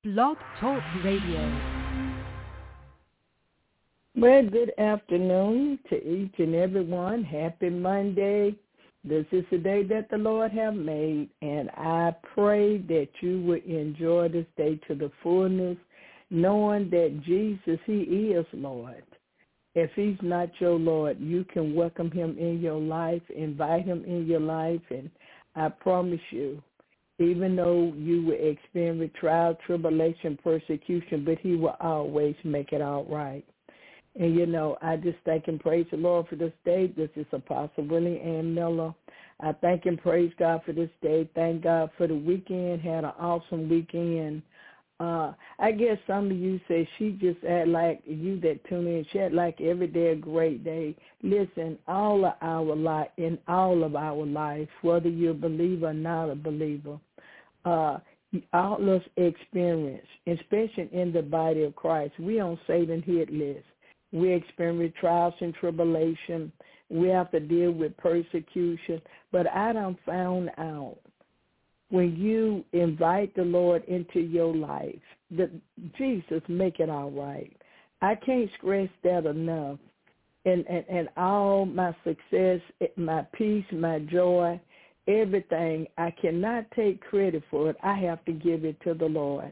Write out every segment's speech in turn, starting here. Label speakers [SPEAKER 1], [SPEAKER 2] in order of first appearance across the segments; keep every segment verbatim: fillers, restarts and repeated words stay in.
[SPEAKER 1] Blog Talk Radio.
[SPEAKER 2] Well, good afternoon to each and every one. Happy Monday. This is the day that the Lord have made, and I pray that you will enjoy this day to the fullness, knowing that Jesus, he is Lord. If he's not your Lord, you can welcome him in your life, invite him in your life, and I promise you, even though you will experience trial, tribulation, persecution, but he will always make it all right. And, you know, I just thank and praise the Lord for this day. This is Apostle Willie Ann Miller. I thank and praise God for this day. Thank God for the weekend. Had an awesome weekend. Uh, I guess some of you say she just had like, you that tune in, she had like every day a great day. Listen, all of our life, in all of our life, whether you're a believer or not a believer, uh, all of us experience, especially in the body of Christ, we on Satan's hit list. We experience trials and tribulation. We have to deal with persecution. But I done found out when you invite the Lord into your life, that Jesus make it all right. I can't stress that enough. And, and, and all my success, my peace, my joy, everything, I cannot take credit for it. I have to give it to the Lord.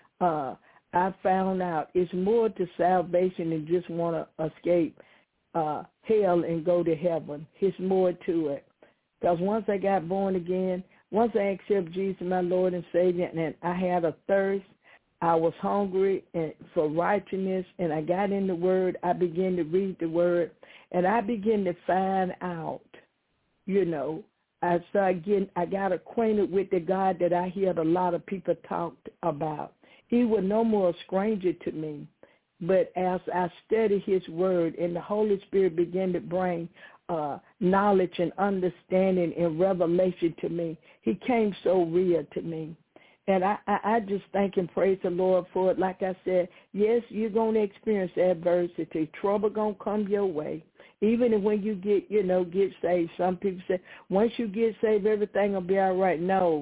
[SPEAKER 2] Uh I found out it's more to salvation than just want to escape uh, hell and go to heaven. It's more to it. Because once I got born again, once I accepted Jesus, my Lord and Savior, and I had a thirst, I was hungry and for righteousness, and I got in the Word. I began to read the Word, and I began to find out, you know, I started getting, I got acquainted with the God that I heard a lot of people talk about. He was no more a stranger to me, but as I studied his word and the Holy Spirit began to bring uh, knowledge and understanding and revelation to me, he came so real to me. And I, I, I just thank and praise the Lord for it. Like I said, yes, you're going to experience adversity. Trouble going to come your way. Even when you get, you know, get saved, some people say, once you get saved, everything will be all right. No.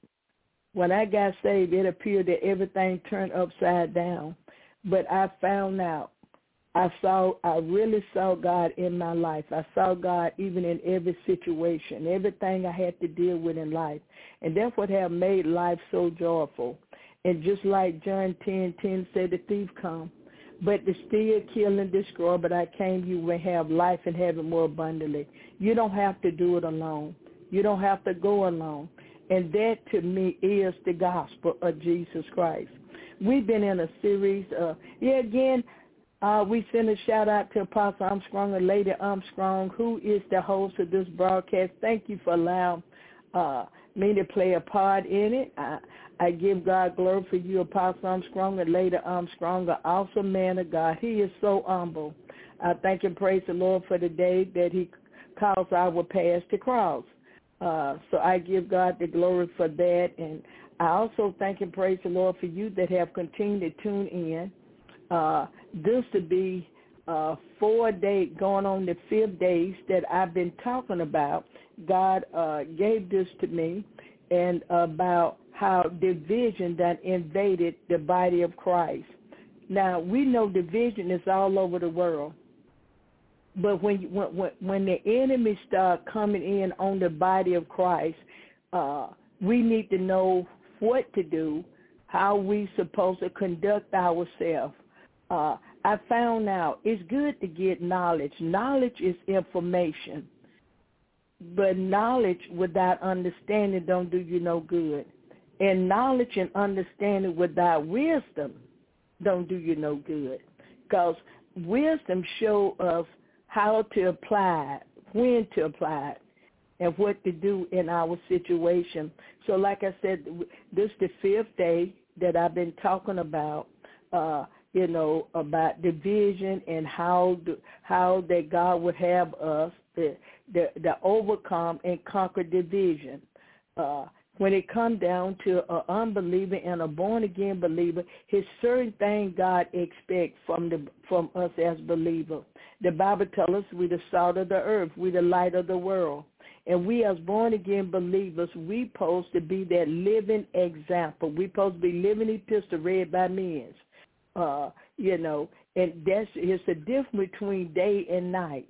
[SPEAKER 2] When I got saved, it appeared that everything turned upside down. But I found out, I saw, I really saw God in my life. I saw God even in every situation, everything I had to deal with in life. And that's what have made life so joyful. And just like John ten ten said, the thief come, but to steal, kill, and destroy, but I came you will have life and have it more abundantly. You don't have to do it alone. You don't have to go alone. And that, to me, is the gospel of Jesus Christ. We've been in a series. Uh, yeah, again, uh, we send a shout-out to Apostle Armstrong and Lady Armstrong, who is the host of this broadcast. Thank you for allowing uh, me to play a part in it. I, I give God glory for you, Apostle Armstrong and Lady Armstrong, an awesome man of God. He is so humble. I thank and praise the Lord for the day that he calls our paths to cross. Uh, so I give God the glory for that. And I also thank and praise the Lord for you that have continued to tune in. Uh, this to be uh, four days, going on the fifth days that I've been talking about. God uh, gave this to me, and about how division that invaded the body of Christ. Now, we know division is all over the world. But when, when when the enemy start coming in on the body of Christ, uh, we need to know what to do, how we supposed to conduct ourselves. Uh, I found out it's good to get knowledge. Knowledge is information, but knowledge without understanding don't do you no good. And knowledge and understanding without wisdom don't do you no good, because wisdom show us how to apply it, when to apply it, and what to do in our situation. So like I said, this is the fifth day that I've been talking about, uh, you know, about division and how do, how that God would have us to, to, to overcome and conquer division. Uh, when it comes down to an unbeliever and a born-again believer, it's certain things God expects from the from us as believers. The Bible tells us we're the salt of the earth. We're the light of the world. And we as born-again believers, we supposed to be that living example. We supposed to be living epistle read by men. Uh, you know, and that's it's a difference between day and night.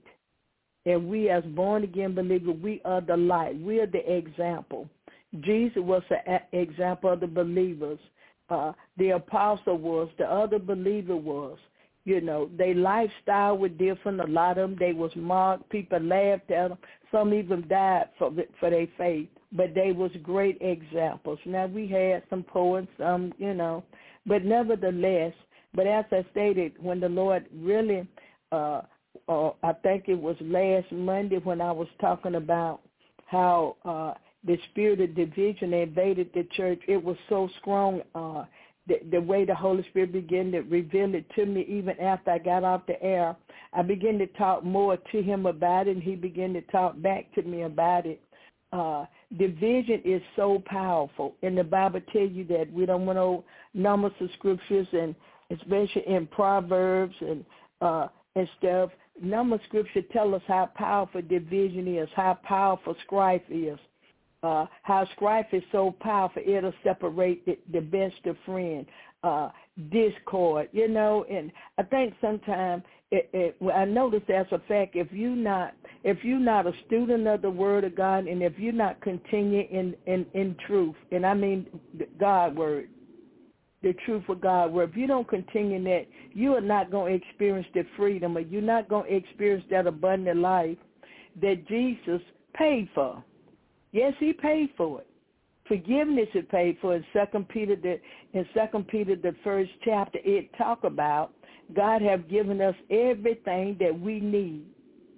[SPEAKER 2] And we as born-again believers, we are the light. We are the example. Jesus was an example of the believers. Uh, the apostle was. The other believer was. You know, their lifestyle was different. A lot of them, they was mocked. People laughed at them. Some even died for for their faith. But they was great examples. Now, we had some poets, some, you know. But nevertheless, but as I stated, when the Lord really, uh, uh, I think it was last Monday when I was talking about how uh, the spirit of division invaded the church, it was so strong. Uh, the, the way the Holy Spirit began to reveal it to me, even after I got off the air, I began to talk more to him about it, and he began to talk back to me about it. Uh, division is so powerful, and the Bible tells you that. We don't want no numbers of scriptures, and especially in Proverbs and uh, and stuff. Number of scripture tell us how powerful division is, how powerful strife is. Uh, how strife is so powerful, it'll separate the, the best of friends, uh, discord, you know. And I think sometimes it, it, well, I notice as a fact, if you not if you're not a student of the Word of God, and if you're not continuing in, in, in truth, and I mean God word, the truth of God word, if you don't continue in that, you are not going to experience the freedom, or you're not going to experience that abundant life that Jesus paid for. Yes, he paid for it. Forgiveness is paid for. In Second Peter, the in Second Peter, the first chapter, it talk about God have given us everything that we need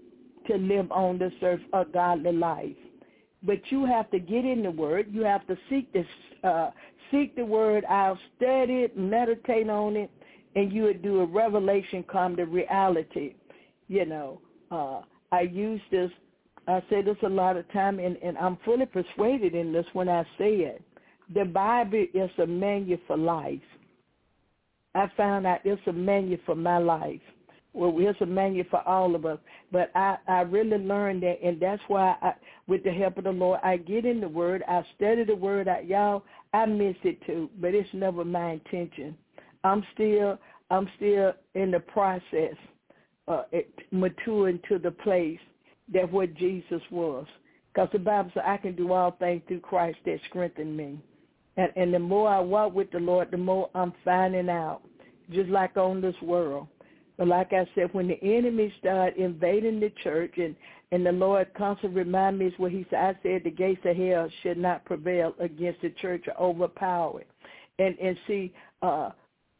[SPEAKER 2] to live on this earth a godly life. But you have to get in the Word. You have to seek this, uh, seek the Word out, study it, meditate on it, and you would do a revelation come to reality. You know, uh, I use this. I say this a lot of time, and, and I'm fully persuaded in this when I say it. The Bible is a manual for life. I found out it's a manual for my life. Well, it's a manual for all of us. But I, I really learned that, and that's why, I, with the help of the Lord, I get in the Word. I study the Word. I, y'all, I miss it too, but it's never my intention. I'm still, I'm still in the process, uh, it, maturing to the place that what Jesus was. Because the Bible says I can do all things through Christ that strengthen me. And, and the more I walk with the Lord, the more I'm finding out, just like on this world. But like I said, when the enemy started invading the church, and, and the Lord constantly remind me is what he said, I said the gates of hell should not prevail against the church or overpower it. And, and see, uh,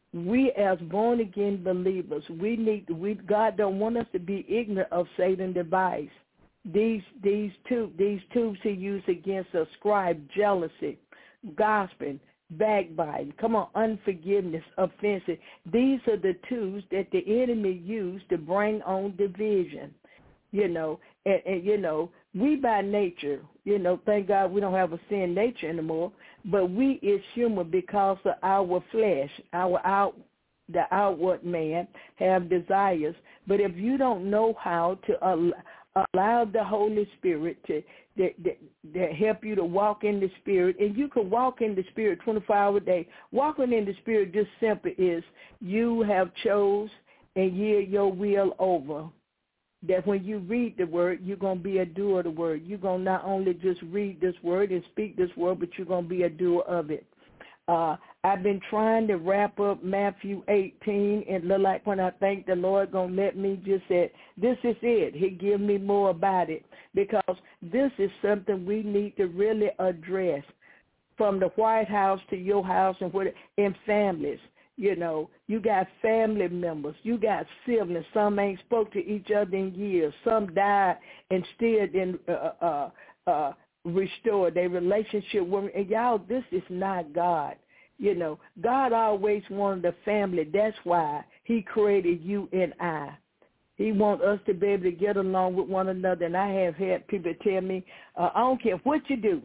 [SPEAKER 2] we as born-again believers, we need, we God don't want us to be ignorant of Satan's device. These these tubes, these tubes he used against us, strife, jealousy, gossiping, backbiting, come on, unforgiveness, offensive. These are the tools that the enemy used to bring on division. You know, and, and you know, we by nature, you know, thank God we don't have a sin nature anymore, but we is human because of our flesh, our out, the outward man have desires. But if you don't know how to uh, allow the Holy Spirit to that, that, that help you to walk in the Spirit, and you can walk in the Spirit twenty-four hours a day. Walking in the Spirit just simply is you have chose and yield your will over. That when you read the word, you're going to be a doer of the word. You're going to not only just read this word and speak this word, but you're going to be a doer of it. Uh, I've been trying to wrap up Matthew eighteen, and look like when I think the Lord going to let me just say, this is it. He give me more about it, because this is something we need to really address from the White House to your house and what in families. You know, you got family members, you got siblings. Some ain't spoke to each other in years. Some died and still didn't uh, uh, uh, restore their relationship with. And y'all, this is not God. You know, God always wanted a family. That's why he created you and I. He wants us to be able to get along with one another. And I have had people tell me, uh, I don't care what you do.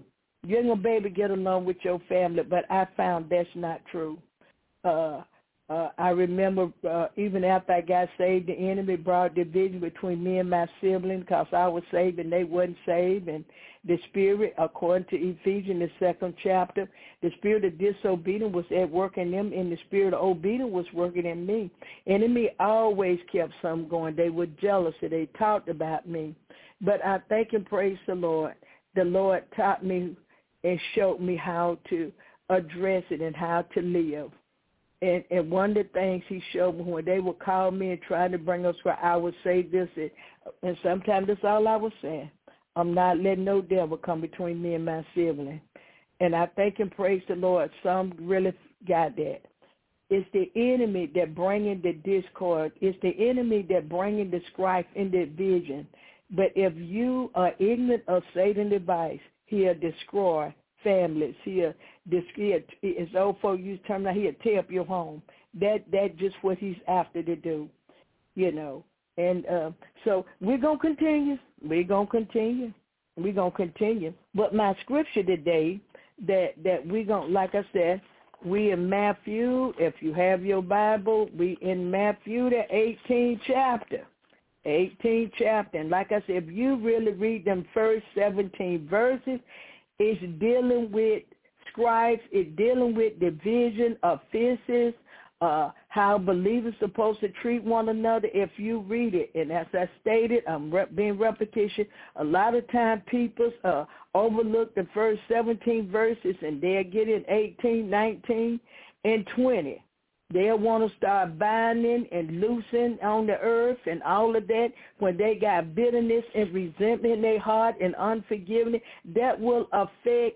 [SPEAKER 2] you ain't going to be able to get along with your family, but I found that's not true. Uh, uh, I remember uh, even after I got saved, the enemy brought division between me and my siblings because I was saved and they wasn't saved. And the spirit, according to Ephesians, the second chapter, the spirit of disobedience was at work in them, and the spirit of obedience was working in me. Enemy always kept something going. They were jealous. They talked about me. But I thank and praise the Lord. The Lord taught me and showed me how to address it and how to live. And, and one of the things he showed me when they would call me and try to bring us where I would say this, and, and sometimes that's all I was saying. I'm not letting no devil come between me and my sibling. And I thank and praise the Lord. Some really got that. It's the enemy that bringing the discord. It's the enemy that bringing the strife and the division. But if you are ignorant of Satan's device, he'll destroy families. He'll, he'll as old folks use the term, he'll tear up your home. That that's just what he's after to do, you know. And uh, so we're going to continue. We're going to continue. We're going to continue. But my scripture today that, that we're going to, like I said, we in Matthew. If you have your Bible, we in Matthew, the eighteenth chapter. eighteenth chapter. And like I said, if you really read them first seventeen verses, it's dealing with strife. It's dealing with division, offenses, uh, how believers are supposed to treat one another if you read it. And as I stated, I'm rep- being repetition, a lot of time people uh, overlook the first seventeen verses, and they'll get in eighteen, nineteen, and twenty. They'll want to start binding and loosing on the earth and all of that when they got bitterness and resentment in their heart and unforgiveness. That will affect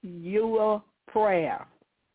[SPEAKER 2] your prayer.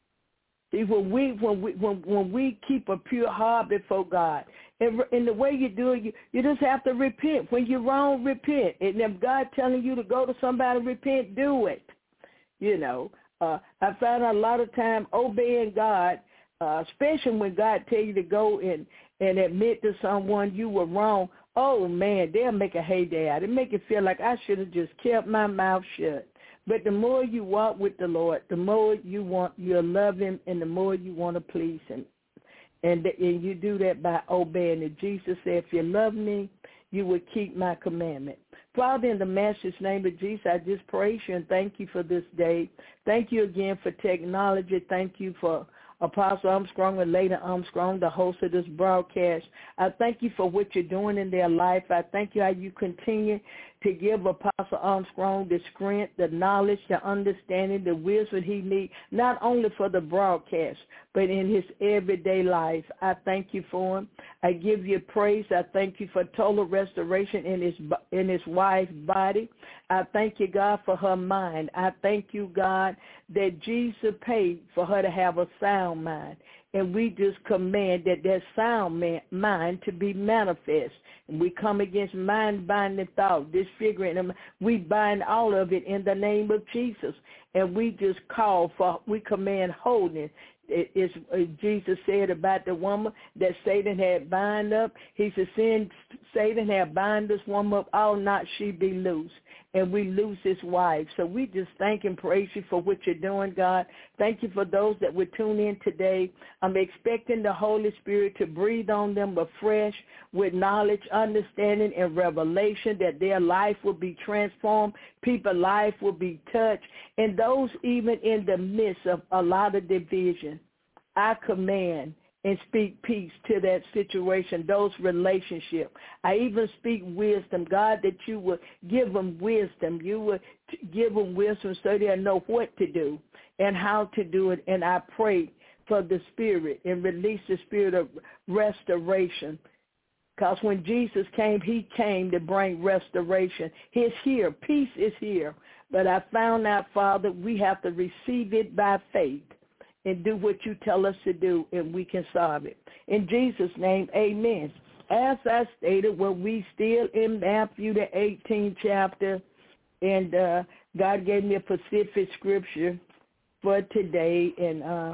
[SPEAKER 2] See, when we when we when, when we keep a pure heart before God, and, and the way you do it, you, you just have to repent. When you're wrong, repent. And if God telling you to go to somebody and repent, do it. You know, uh, I find a lot of time obeying God. Uh, especially when God tell you to go and, and admit to someone you were wrong, oh, man, they'll make a heyday out. It make it feel like I should have just kept my mouth shut. But the more you walk with the Lord, the more you want, you'll love him, and the more you want to please him. And, and you do that by obeying it. Jesus said, if you love me, you will keep my commandment. Father, in the Master's name of Jesus, I just praise you and thank you for this day. Thank you again for technology. Thank you for Apostle Armstrong and Lady Armstrong, the host of this broadcast. I thank you for what you're doing in their life. I thank you how you continue to give Apostle Armstrong the strength, the knowledge, the understanding, the wisdom he needs, not only for the broadcast, but in his everyday life. I thank you for him. I give you praise. I thank you for total restoration in his in his wife's body. I thank you, God, for her mind. I thank you, God, that Jesus paid for her to have a sound mind. And we just command that that sound man, mind to be manifest. And we come against mind-binding thought, disfiguring them. We bind all of it in the name of Jesus. And we just call for, we command wholeness. It is, Jesus said about the woman that Satan had bind up. He said, sin, Satan had bind this woman up, all not she be loose. And we lose his wife. So we just thank and praise you for what you're doing, God. Thank you for those that would tune in today. I'm expecting the Holy Spirit to breathe on them afresh with knowledge, understanding, and revelation, that their life will be transformed, people's life will be touched, and those even in the midst of a lot of division, I command and speak peace to that situation, those relationships. I even speak wisdom, God, that you would give them wisdom. You would give them wisdom so they'll know what to do and how to do it. And I pray for the Spirit and release the spirit of restoration. Because when Jesus came, he came to bring restoration. He's here. Peace is here. But I found out, Father, we have to receive it by faith and do what you tell us to do, and we can solve it. In Jesus' name, amen. As I stated, well, we still in Matthew, the eighteenth chapter, and uh, God gave me a specific scripture for today, and uh,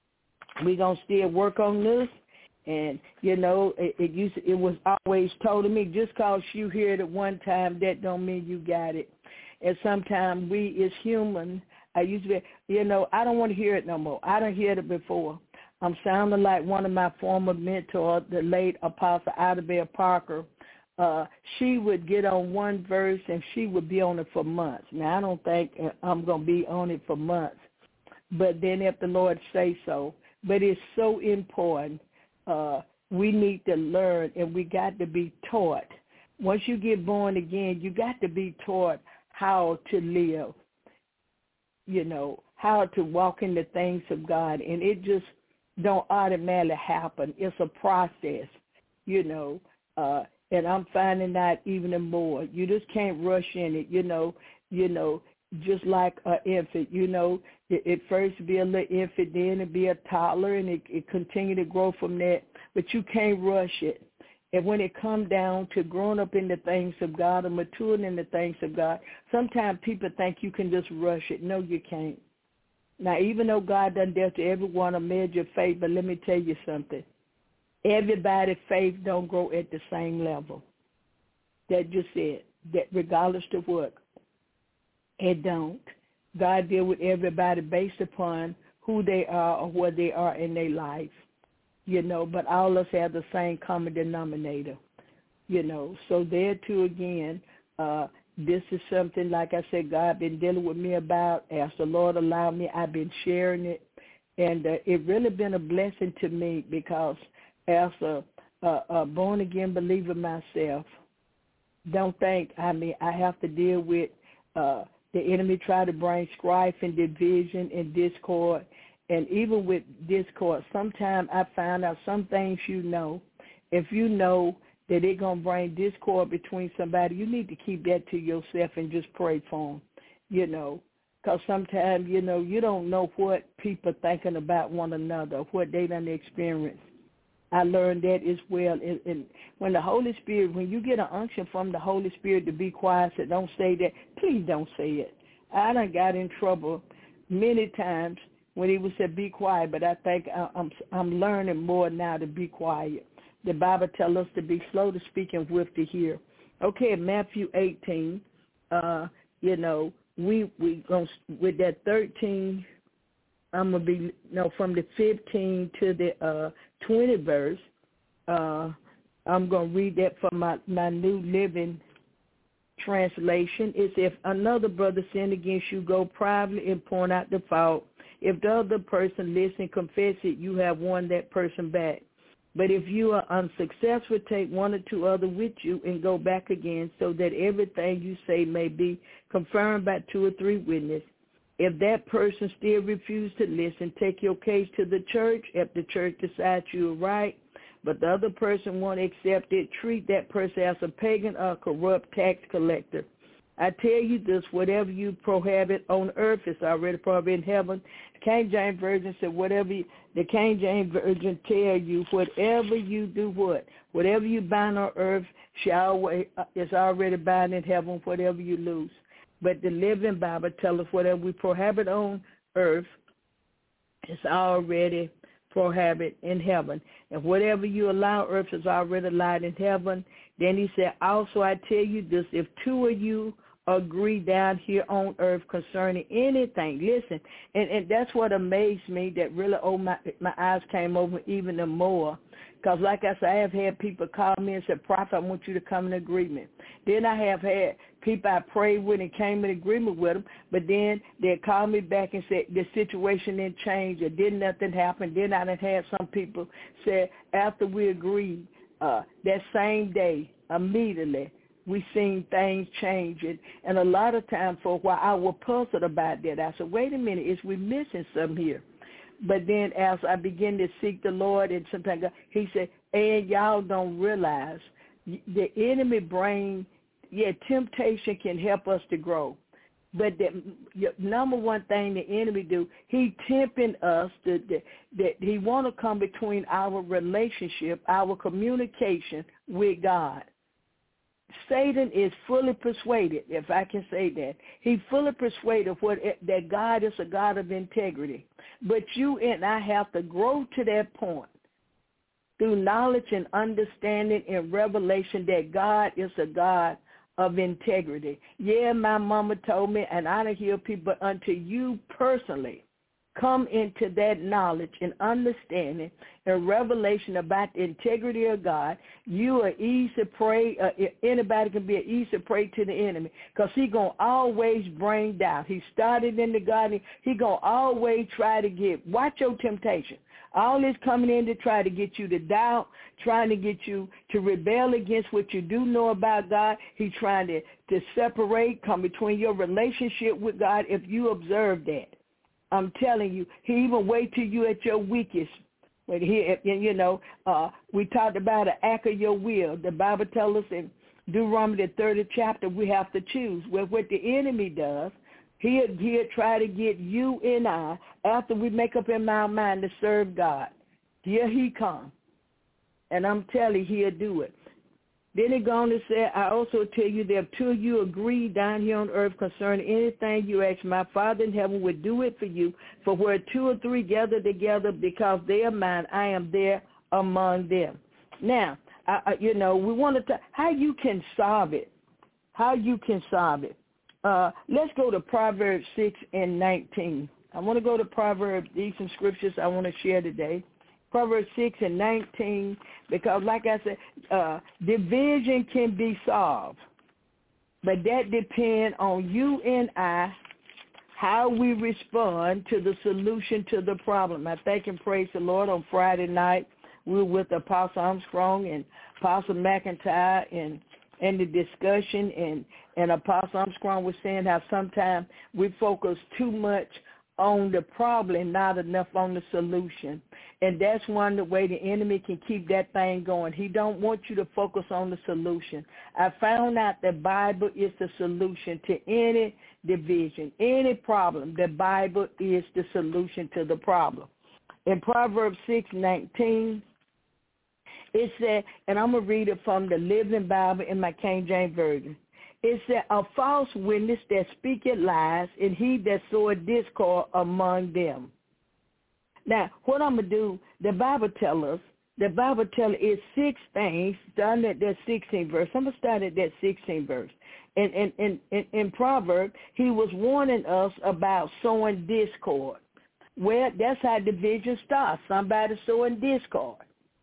[SPEAKER 2] we're going to still work on this. And, you know, it, it, used to, it was always told to me, just because you hear it at one time, that don't mean you got it. And sometimes we as human, I used to be, you know, I don't want to hear it no more. I don't hear it before. I'm sounding like one of my former mentors, the late Apostle Idabelle Parker. Uh, she would get on one verse and she would be on it for months. Now, I don't think I'm going to be on it for months, but then if the Lord say so. But it's so important. Uh, we need to learn, and we got to be taught. Once you get born again, you got to be taught how to live, you know, how to walk in the things of God. And it just don't automatically happen. It's a process, you know, uh, and I'm finding out even more. You just can't rush in it, you know, you know, just like an infant, you know, it, it first be a little infant, then it be a toddler, and it, it continue to grow from that. But you can't rush it. And when it comes down to growing up in the things of God or maturing in the things of God, sometimes people think you can just rush it. No, you can't. Now, even though God done dealt to everyone a measure of faith, but let me tell you something. Everybody's faith don't grow at the same level. That just it. That regardless of what, it don't. God deal with everybody based upon who they are or where they are in their life, you know, but all of us have the same common denominator, you know. So there too again, uh, this is something, like I said, God been dealing with me about. As the Lord allowed me, I've been sharing it. And uh, it really been a blessing to me because as a, a, a born-again believer myself, don't think, I mean, I have to deal with uh, the enemy try to bring strife and division and discord. And even with discord, sometimes I find out some things you know. If you know that they're going to bring discord between somebody, you need to keep that to yourself and just pray for them, you know. Because sometimes, you know, you don't know what people are thinking about one another, what they done experienced. I learned that as well. And, and when the Holy Spirit, when you get an unction from the Holy Spirit to be quiet, so don't say that. Please don't say it. I done got in trouble many times when he would say, be quiet, but I think I'm I'm learning more now to be quiet. The Bible tells us to be slow to speak and swift to hear. Okay, Matthew eighteen, uh, you know, we we going with that thirteen, I'm going to be, no, from the fifteen to the uh, twenty verse, uh, I'm going to read that from my, my New Living Translation. It's if another brother sin against you, go privately and point out the fault. If the other person listen, confess it, you have won that person back. But if you are unsuccessful, take one or two other with you and go back again so that everything you say may be confirmed by two or three witnesses. If that person still refuses to listen, take your case to the church. If the church decides you're right, but the other person won't accept it, treat that person as a pagan or corrupt tax collector. I tell you this, whatever you prohibit on earth is already prohibited in heaven. The King James Version said whatever you, the King James Version tell you, whatever you do what? Whatever you bind on earth shall always, is already bound in heaven, whatever you lose. But the Living Bible tells us whatever we prohibit on earth is already prohibited in heaven. And whatever you allow earth is already allowed in heaven. Then he said, also I tell you this, if two of you agree down here on earth concerning anything, listen, and, and that's what amazed me, that really, oh, my, my eyes came over even the more. Because like I said, I have had people call me and say, Prophet, I want you to come in agreement. Then I have had people I prayed with and came in agreement with them, but then they call me back and say the situation didn't change or did nothing happen. Then I done had some people say after we agreed, uh, that same day, immediately, we seen things changing. And a lot of times for a while I was puzzled about that. I said, wait a minute, is we missing something here? But then as I begin to seek the Lord, and sometimes he said, and y'all don't realize the enemy bring, yeah, temptation can help us to grow. But the number one thing the enemy do, he tempting us to, that, that he want to come between our relationship, our communication with God. Satan is fully persuaded, if I can say that. He's fully persuaded what, that God is a God of integrity. But you and I have to grow to that point through knowledge and understanding and revelation that God is a God of integrity. Yeah, my mama told me, and I don't hear people, but until you personally come into that knowledge and understanding and revelation about the integrity of God, you are easy prey. Uh, anybody can be an easy prey to the enemy, because he's going to always bring down. He started in the garden. He's going to always try to get, watch your temptation. All this coming in to try to get you to doubt, trying to get you to rebel against what you do know about God. He's trying to, to separate, come between your relationship with God if you observe that. I'm telling you, he even wait till you at your weakest. When he, you know, uh, we talked about an act of your will. The Bible tells us in Deuteronomy the thirtieth chapter we have to choose. Well, what the enemy does, he'll, he'll try to get you and I, after we make up in our mind to serve God. Here he comes. And I'm telling you, he'll do it. Then he goes on to say, I also tell you that two of you agree down here on earth concerning anything you ask, my Father in heaven will do it for you. For where two or three gather together because they are mine, I am there among them. Now, I, I, you know, we want to talk how you can solve it, how you can solve it. Uh, let's go to Proverbs six and nineteen. I want to go to Proverbs, these some scriptures I want to share today. Proverbs six and nineteen, because like I said, uh, division can be solved, but that depends on you and I, how we respond to the solution to the problem. I thank and praise the Lord. On Friday night, we were with Apostle Armstrong and Apostle McIntyre and and the discussion, and, and Apostle Armstrong was saying how sometimes we focus too much on the problem, not enough on the solution. And that's one the way the enemy can keep that thing going. He don't want you to focus on the solution. I found out the Bible is the solution to any division, any problem. The Bible is the solution to the problem. In Proverbs six nineteen, it said, and I'm going to read it from the Living Bible in my King James Version. It said, a false witness that speaketh lies, and he that soweth discord among them. Now, what I'm going to do, the Bible tells us, the Bible tells us it's six things, done at that sixteenth verse. I'm going to start at that sixteenth verse. In, in, in, in, in Proverbs, he was warning us about sowing discord. Well, that's how division starts. Somebody sowing discord.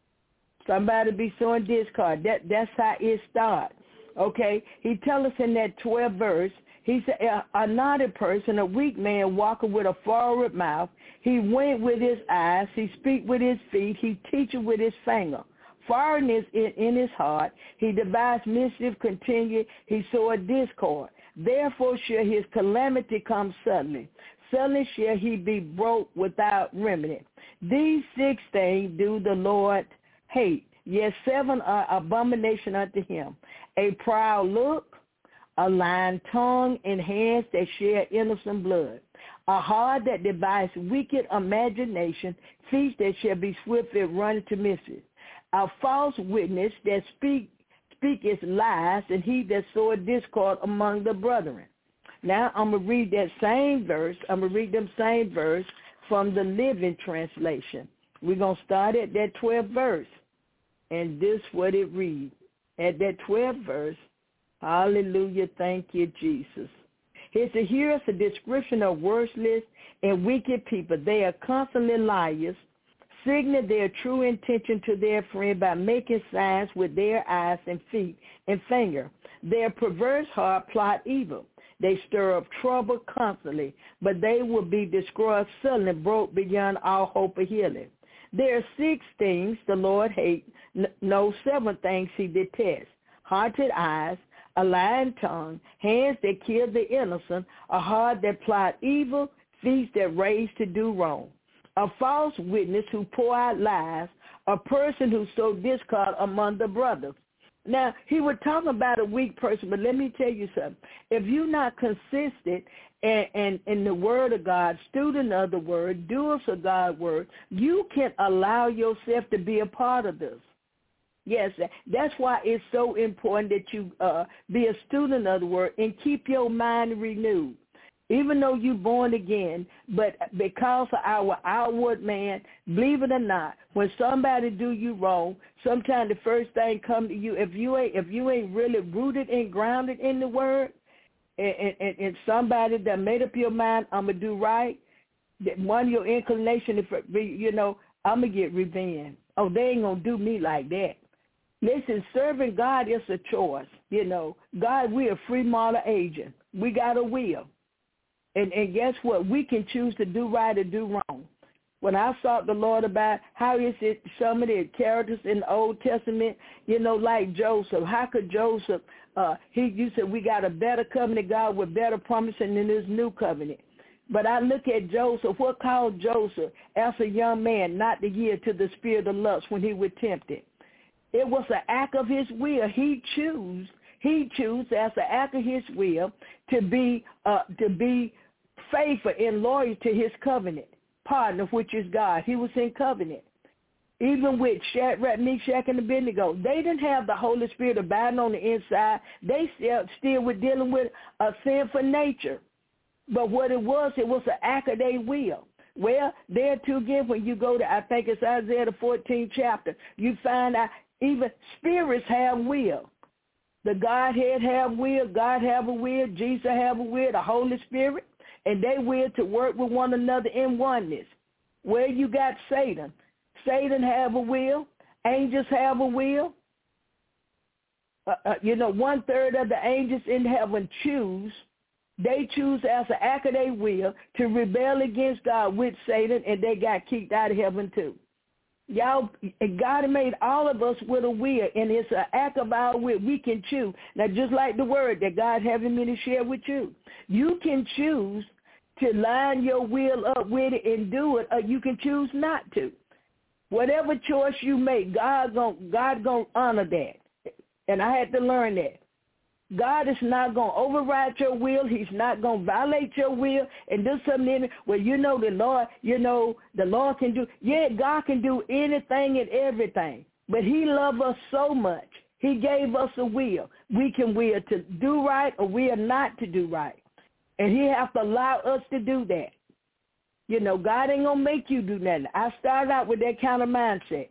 [SPEAKER 2] Somebody be sowing discord. That, that's how it starts. Okay, he tells us in that twelfth verse, he said, a, a naughty person, a weak man, walking with a forward mouth, he wink with his eyes, he speak with his feet, he teacheth with his finger. Foreignness in, in his heart, he devised mischief continue, he soweth discord. Therefore shall his calamity come suddenly. Suddenly shall he be broke without remedy. These six things do the Lord hate. Yes, seven are abomination unto him. A proud look, a lying tongue, and hands that shed innocent blood. A heart that devises wicked imagination, feet that shall be swiftly run to mischief. A false witness that speak speaketh lies, and he that soweth discord among the brethren. Now I'm going to read that same verse. I'm going to read them same verse from the Living Translation. We're going to start at that twelfth verse. And this what it reads. At that twelfth verse, hallelujah, thank you, Jesus. He said, here is a description of worthless and wicked people. They are constantly liars, signal their true intention to their friend by making signs with their eyes and feet and finger. Their perverse heart plot evil. They stir up trouble constantly, but they will be destroyed suddenly, broke beyond all hope of healing. There are six things the Lord hates, no, seven things he detests. Haunted eyes, a lying tongue, hands that kill the innocent, a heart that plot evil, feet that raise to do wrong. A false witness who pour out lies, a person who sow discord among the brothers. Now, he was talking about a weak person, but let me tell you something. If you're not consistent and, and in the word of God, student of the word, doers of God's word, you can allow yourself to be a part of this. Yes, that's why it's so important that you uh, be a student of the word and keep your mind renewed. even though you're born again, but because of our outward man, believe it or not, when somebody do you wrong, sometimes the first thing come to you, if you ain't if you ain't really rooted and grounded in the word, and, and, and somebody that made up your mind, I'm going to do right, that one of your inclination, if you know, I'm going to get revenge. Oh, they ain't going to do me like that. Listen, serving God is a choice. You know, God, we're a free moral agent. We got a will. And, and guess what? We can choose to do right or do wrong. When I sought the Lord about how is it some of the characters in the Old Testament, you know, like Joseph, how could Joseph, uh, he, you said we got a better covenant, God, with better promising than this new covenant. But I look at Joseph, what caused Joseph as a young man not to yield to the spirit of lust when he was tempted? It was an act of his will. He chose, he chose as an act of his will to be uh, to be faithful and loyal to his covenant partner, which is God. He was in covenant. Even with Shadrach, Meshach, and Abednego, they didn't have the Holy Spirit abiding on the inside. They still, still were dealing with a sinful nature. But what it was, it was an act of their will. Well, there too again, when you go to, I think it's Isaiah the fourteenth chapter, you find out even spirits have will. The Godhead have will, God have a will, Jesus have a will, the Holy Spirit, and they will to work with one another in oneness. Where you got Satan, Satan have a will, angels have a will. Uh, uh, you know, one third of the angels in heaven choose. They choose as an act of their will to rebel against God with Satan, and they got kicked out of heaven too. Y'all, God made all of us with a will, and it's an act of our will. We can choose. Now, just like the word that God having me to share with you, you can choose to line your will up with it and do it, or you can choose not to. Whatever choice you make, God gonna, God gonna honor that. And I had to learn that. God is not going to override your will. He's not going to violate your will and do something in it where you know the Lord, you know, the Lord can do. Yeah, God can do anything and everything, but he loves us so much. He gave us a will. We can will to do right or will not to do right, and he has to allow us to do that. You know, God ain't going to make you do nothing. I started out with that kind of mindset.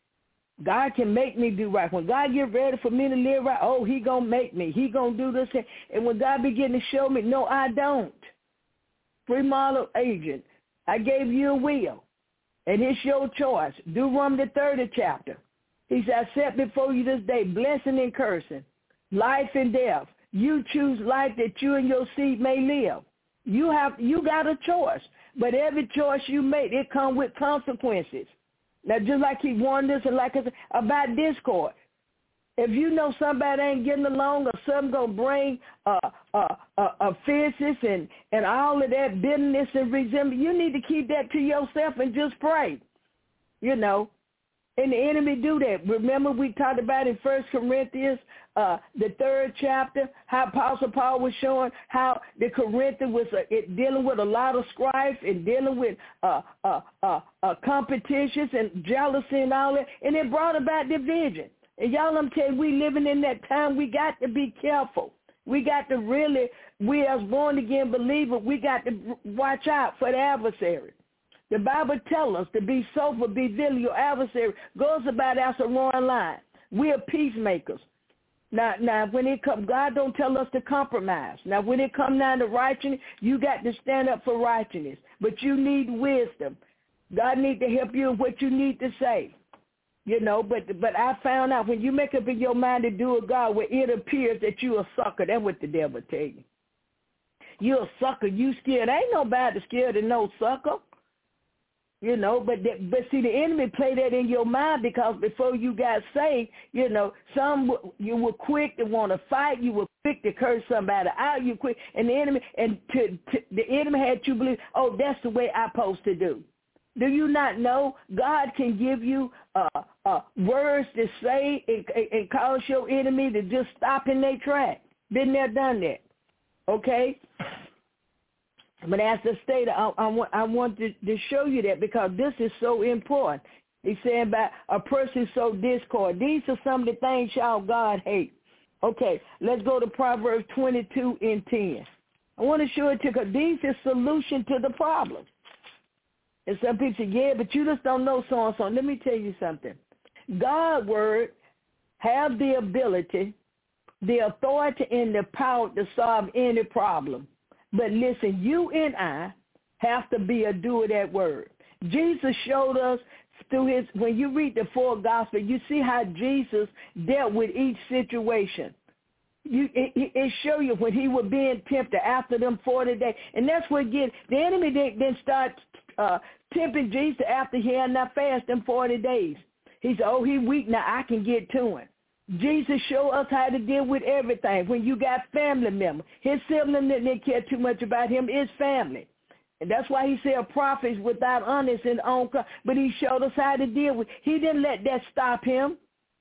[SPEAKER 2] God can make me do right. When God get ready for me to live right, oh, he going to make me. He going to do this. And when God begin to show me, no, I don't. Free moral agent, I gave you a will, and it's your choice. Deuteronomy the thirtieth chapter. He said, I set before you this day blessing and cursing, life and death. You choose life that you and your seed may live. You have, you got a choice, but every choice you make, it comes with consequences. Now, just like he warned us, and like I said, about discord. If you know somebody ain't getting along or something going to bring uh, uh, uh, offenses and, and all of that bitterness and resentment, you need to keep that to yourself and just pray, you know. And the enemy do that. Remember we talked about in First Corinthians, uh, the third chapter, how Apostle Paul was showing how the Corinthians was uh, it, dealing with a lot of strife and dealing with uh, uh, uh, uh, competitions and jealousy and all that, and it brought about division. And y'all, I'm telling you, we living in that time. We got to be careful. We got to really, we as born-again believers, we got to watch out for the adversary. The Bible tells us to be sober, be vigilant. Your adversary goes about as a roaring lion. We are peacemakers. Now, now, when it comes, God don't tell us to compromise. Now, when it comes down to righteousness, you got to stand up for righteousness. But you need wisdom. God needs to help you in what you need to say. You know, but but I found out when you make up in your mind to do a God where it appears that you a sucker, that's what the devil tell you. You a sucker, you scared. Ain't nobody scared of no sucker. You know, but the, but see, the enemy play that in your mind because before you got saved, you know, some you were quick to want to fight, you were quick to curse somebody out, you quick, and the enemy and to, to, the enemy had you believe, oh, that's the way I'm supposed to do. Do you not know God can give you uh, uh, words to say and, and cause your enemy to just stop in their track? Been there, done that. Okay. But as I stated, I, I, want, I want to, to show you that because this is so important. He's saying about a person sow discord. These are some of the things y'all God hate. Okay, let's go to Proverbs twenty-two and ten. I want to show it to you because these is solution to the problem. And some people say, yeah, but you just don't know so-and-so. Let me tell you something. God's word have the ability, the authority, and the power to solve any problem. But listen, you and I have to be a doer of that word. Jesus showed us through his, when you read the four Gospels, you see how Jesus dealt with each situation. You, it, it show you when he was being tempted after them forty days. And that's what get the enemy didn't, didn't start uh, tempting Jesus after he had not fasted them forty days. He said, oh, he weak now, I can get to him. Jesus showed us how to deal with everything. When you got family members, his sibling didn't care too much about him, his family. And that's why he said prophets without honor in their own country. But he showed us how to deal with it. He didn't let that stop him.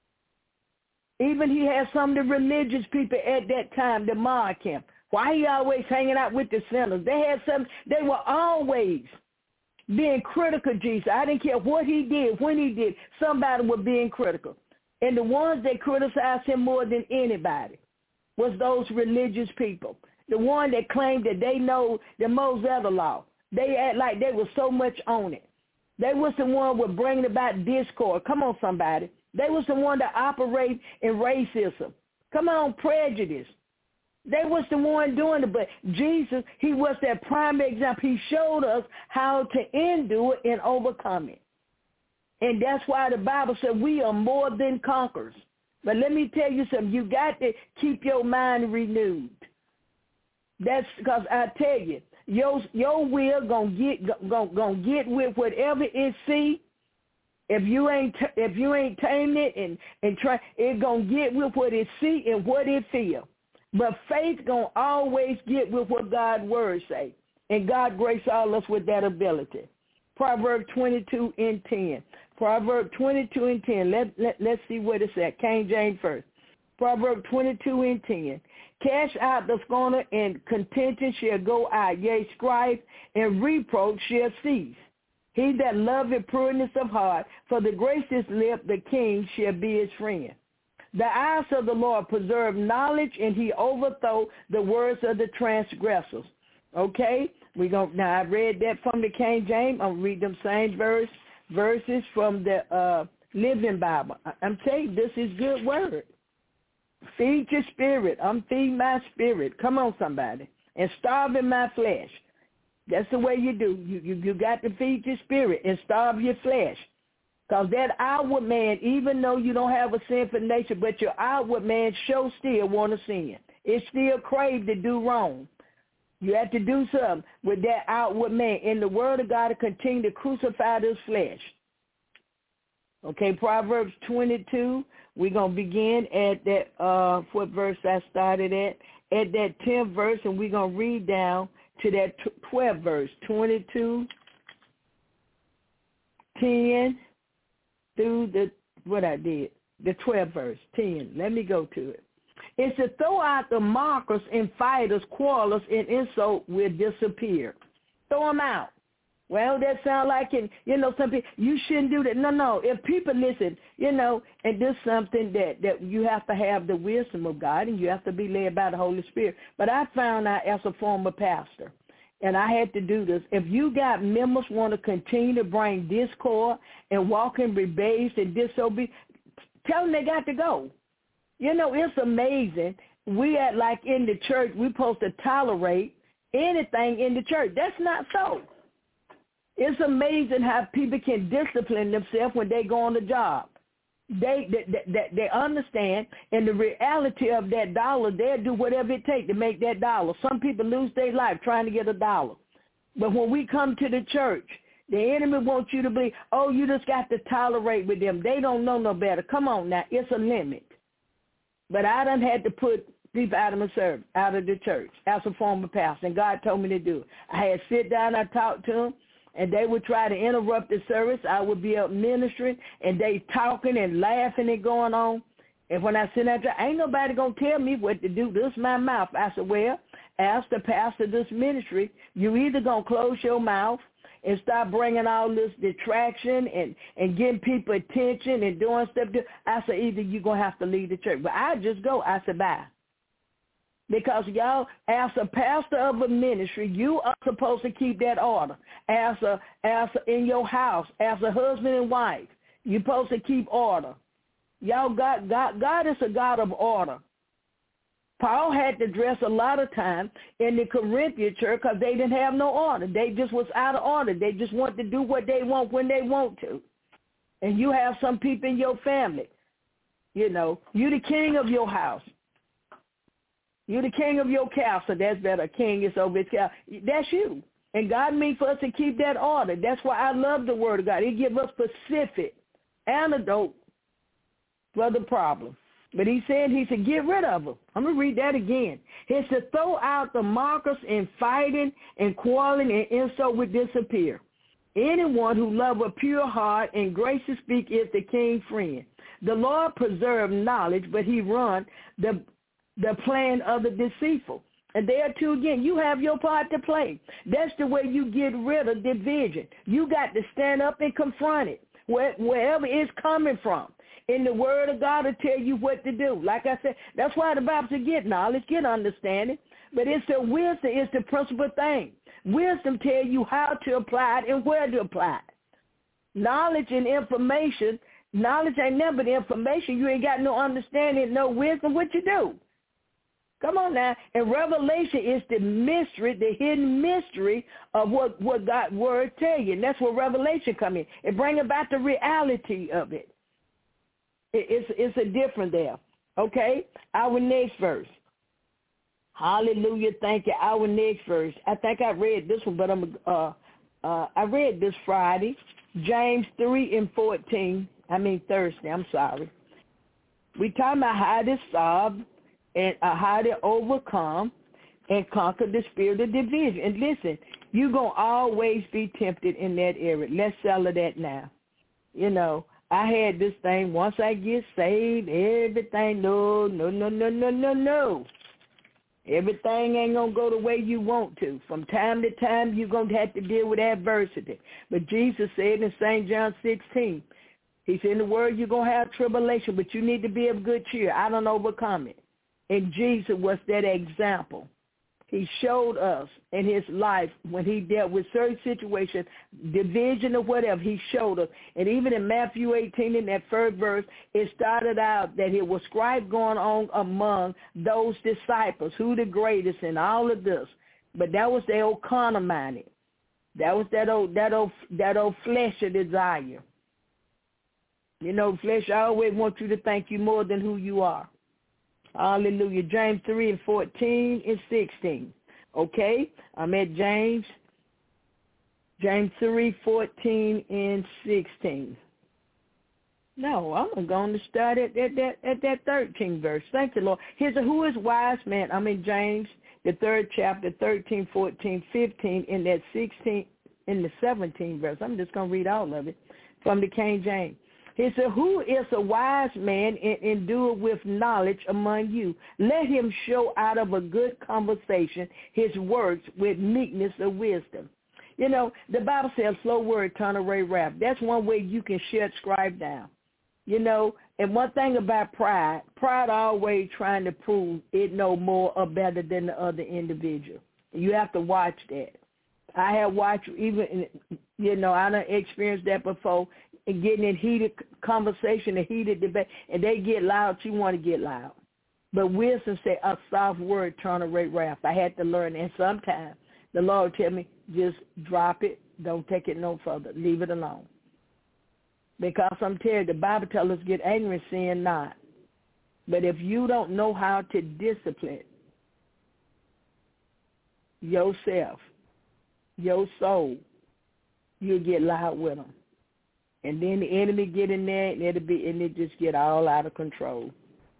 [SPEAKER 2] Even he had some of the religious people at that time that mocked him. Why he always hanging out with the sinners? They had some. They were always being critical of Jesus. I didn't care what he did, when he did. Somebody was being critical. And the ones that criticized him more than anybody was those religious people. The one that claimed that they know the Mosaic law. They act like they were so much on it. They was the one who were bringing about discord. Come on, somebody. They was the one that operate in racism. Come on, prejudice. They was the one doing it. But Jesus, he was that primary example. He showed us how to endure it and overcome it. And that's why the Bible said we are more than conquerors. But let me tell you something. You got to keep your mind renewed. That's because I tell you, your your will gonna get gonna, gonna get with whatever it see. If you ain't if you ain't taming it and and try, it gonna get with what it see and what it feel. But faith gonna always get with what God's word say, and God grace all us with that ability. Proverbs twenty-two and ten. Proverbs twenty-two and ten. Let let let's see what it said. King James first. Proverbs twenty-two and ten. Cast out the scorner, and contention shall go out. Yea, strife and reproach shall cease. He that loveth pureness of heart, for the gracious lip, the king shall be his friend. The eyes of the Lord preserve knowledge, and he overthrow the words of the transgressors. Okay? We gonna now I read that from the King James. I'm read them same verse verses from the uh, Living Bible. I'm telling you, this is good word. Feed your spirit. I'm feeding my spirit. Come on, somebody. And starving my flesh. That's the way you do. You you, you got to feed your spirit and starve your flesh. Because that outward man, even though you don't have a sinful nature, but your outward man sure still want to sin. It still crave to do wrong. You have to do something with that outward man. In the word of God to continue to crucify this flesh. Okay, Proverbs twenty-two. We're going to begin at that, uh, what verse I started at, at that tenth verse, and we're going to read down to that twelfth verse, twenty-two, ten, through the, what I did, the twelfth verse, ten. Let me go to it. It's to throw out the mockers and fighters, quarrelers, and insult will disappear. Throw them out. Well, that sounds like it, you know, some people, you shouldn't do that. No, no. If people listen, you know, and this is something that, that you have to have the wisdom of God, and you have to be led by the Holy Spirit. But I found out as a former pastor, and I had to do this, if you got members want to continue to bring discord and walk in rebellion and disobedience, tell them they got to go. You know, it's amazing. We at like in the church, we're supposed to tolerate anything in the church. That's not so. It's amazing how people can discipline themselves when they go on the job. They they, they they understand, and the reality of that dollar, they'll do whatever it takes to make that dollar. Some people lose their life trying to get a dollar. But when we come to the church, the enemy wants you to believe, oh, you just got to tolerate with them. They don't know no better. Come on now, it's a limit. But I done had to put people out of my service, out of the church, as a former pastor, and God told me to do it. I had to sit down, I talked to them, and they would try to interrupt the service. I would be up ministering, and they talking and laughing and going on. And when I sit down, ain't nobody going to tell me what to do. This is my mouth. I said, well, as the pastor of this ministry, you either going to close your mouth and start bringing all this detraction and, and getting people attention and doing stuff. I said, either you're going to have to leave the church. But I just go. I said, bye. Because y'all, as a pastor of a ministry, you are supposed to keep that order. As a, as a, in your house, as a husband and wife, you're supposed to keep order. Y'all, God, God, God is a God of order. Paul had to dress a lot of time in the Corinthian church because they didn't have no order. They just was out of order. They just want to do what they want when they want to. And you have some people in your family. You know, you're the king of your house. You're the king of your castle. That's better. King is over his castle. That's you. And God means for us to keep that order. That's why I love the word of God. He gives us specific antidote for the problem. But he said he said get rid of them. I'm going to read that again. He said throw out the mockers and fighting and quarreling and insult will disappear. Anyone who loves a pure heart and gracious speak is the king's friend. The Lord preserves knowledge, but he run the the plan of the deceitful. And there too again, you have your part to play. That's the way you get rid of division. You got to stand up and confront it, where, wherever it's coming from. And the word of God will tell you what to do. Like I said, that's why the Bible says get knowledge, get understanding. But it's the wisdom, it's the principal thing. Wisdom tells you how to apply it and where to apply it. Knowledge and information, knowledge ain't never the information. You ain't got no understanding, no wisdom. What you do? Come on now. And revelation is the mystery, the hidden mystery of what, what God's word tell you. And that's where revelation come in. It bring about the reality of it. it it's, it's a different there. Okay? Our next verse. Hallelujah. Thank you. Our next verse. I think I read this one, but I'm, uh, uh, I read this Friday. James three and fourteen. I mean Thursday. I'm sorry. We talking about how to solve and uh, how to overcome and conquer the spirit of division. And listen, you're going to always be tempted in that area. Let's settle that now. You know, I had this thing, once I get saved, everything, no, no, no, no, no, no, no. Everything ain't going to go the way you want to. From time to time, you're going to have to deal with adversity. But Jesus said in Saint John sixteen, he said in the word, you're going to have tribulation, but you need to be of good cheer. I don't overcome it. And Jesus was that example. He showed us in his life when he dealt with certain situations, division or whatever, he showed us. And even in Matthew eighteen, in that first verse, it started out that it was strife going on among those disciples, who the greatest and all of this. But that was their old carnal minded. That was that old, that old, that old fleshy desire. You know, flesh always wants you to think you more than who you are. Hallelujah. James three and fourteen and sixteen. Okay? I'm at James. James three, fourteen and sixteen. No, I'm going to start at, at, that, at that thirteenth verse. Thank you, Lord. Here's a who is wise man. I'm in James, the third chapter, thirteen, fourteen, fifteen, in that sixteen, in the seventeenth verse. I'm just going to read all of it from the King James. He said, who is a wise man and endued with knowledge among you? Let him show out of a good conversation his works with meekness of wisdom. You know, the Bible says slow word turn away wrath. That's one way you can shut scribe down. You know, and one thing about pride, pride always trying to prove it know more or better than the other individual. You have to watch that. I have watched even, you know, I done experienced that before. And getting in heated conversation, a heated debate, and they get loud, you want to get loud. But wisdom say a soft word turn away wrath. I had to learn, and sometimes the Lord tell me, just drop it, don't take it no further, leave it alone. Because I'm telling you, the Bible tells us get angry, sin not. But if you don't know how to discipline yourself, your soul, you'll get loud with them. And then the enemy get in there, and it'll be, and it just get all out of control.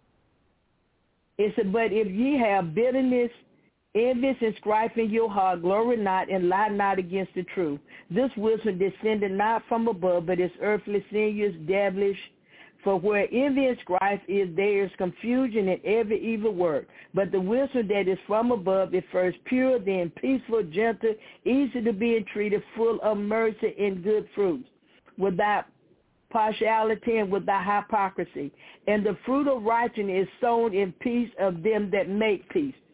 [SPEAKER 2] It said, but if ye have bitterness, envy, and strife in your heart, glory not, and lie not against the truth. This wisdom descended not from above, but is earthly, sinuous, devilish. For where envy and strife is, there is confusion in every evil work. But the wisdom that is from above is first pure, then peaceful, gentle, easy to be entreated, full of mercy and good fruits, without partiality and without hypocrisy. And the fruit of righteousness is sown in peace of them that make peace.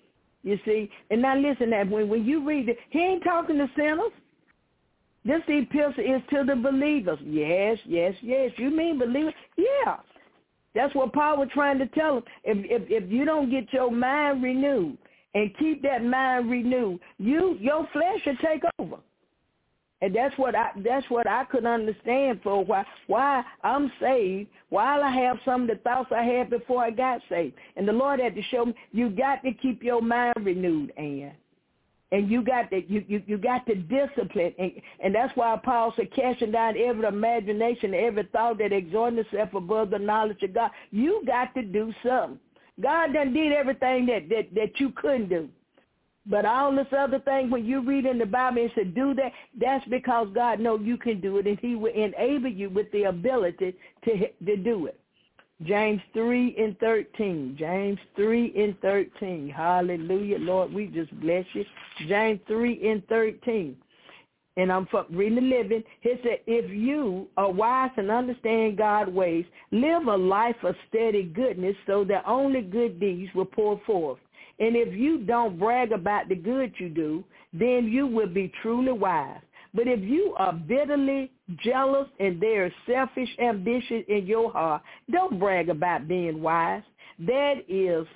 [SPEAKER 2] You see? And now listen, that when, when you read it, he ain't talking to sinners. This epistle is to the believers. Yes, yes, yes. You mean believers? Yeah. That's what Paul was trying to tell them. If, if if you don't get your mind renewed and keep that mind renewed, you your flesh will take over. And that's what I that's what I could understand for why why I'm saved, while I have some of the thoughts I had before I got saved. And the Lord had to show me you got to keep your mind renewed, Ann. And you got to you, you, you got to discipline, and, and that's why Paul said, casting down every imagination, every thought that exalts itself above the knowledge of God. You got to do something. God done did everything that, that, that you couldn't do. But all this other thing, when you read in the Bible and say do that, that's because God knows you can do it, and he will enable you with the ability to to do it. James three and thirteen. James three and thirteen. Hallelujah. Lord, we just bless you. James three and thirteen. And I'm reading the living. He said, if you are wise and understand God's ways, live a life of steady goodness so that only good deeds will pour forth. And if you don't brag about the good you do, then you will be truly wise. But if you are bitterly jealous and there is selfish ambition in your heart, don't brag about being wise. That is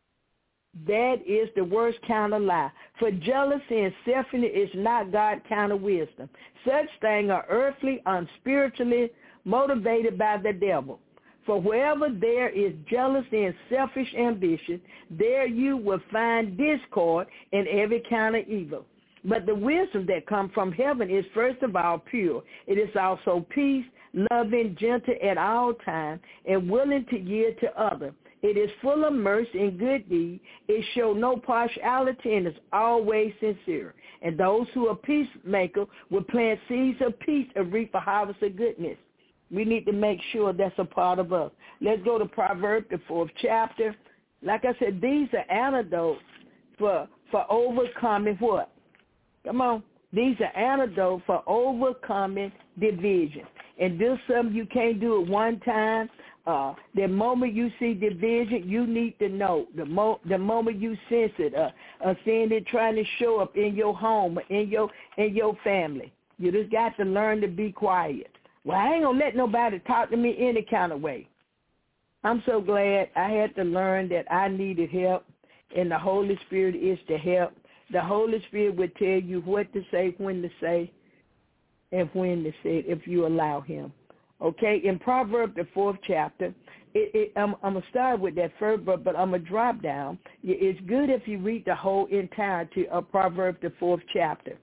[SPEAKER 2] that is the worst kind of lie. For jealousy and selfishness is not God's kind of wisdom. Such things are earthly, unspiritually motivated by the devil. For wherever there is jealousy and selfish ambition, there you will find discord and every kind of evil. But the wisdom that comes from heaven is first of all pure. It is also peace, loving, gentle at all times, and willing to yield to others. It is full of mercy and good deed. It shows no partiality and is always sincere. And those who are peacemakers will plant seeds of peace and reap a harvest of goodness. We need to make sure that's a part of us. Let's go to Proverbs, the fourth chapter. Like I said, these are antidotes for, for overcoming what? Come on. These are antidotes for overcoming division. And this is something you can't do at one time. Uh, the moment you see division, you need to know. The, mo- the moment you sense it, uh, uh, seeing it trying to show up in your home, in your in your family, you just got to learn to be quiet. Well, I ain't going to let nobody talk to me any kind of way. I'm so glad I had to learn that I needed help, and the Holy Spirit is to help. The Holy Spirit will tell you what to say, when to say, and when to say it if you allow him. Okay, in Proverbs, the fourth chapter, it, it, I'm, I'm going to start with that first verse, but I'm going to drop down. It's good if you read the whole entirety of Proverbs, the fourth chapter.